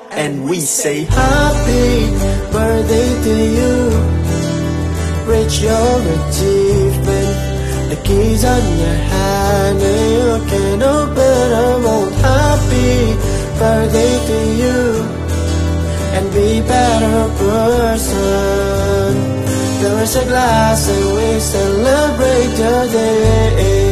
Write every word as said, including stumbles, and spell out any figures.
and we say happy birthday to you. Reach your achievement, the keys on your hand, and you can open a vault. Happy birthday to you, and be better person. There is a glass and we celebrate your day.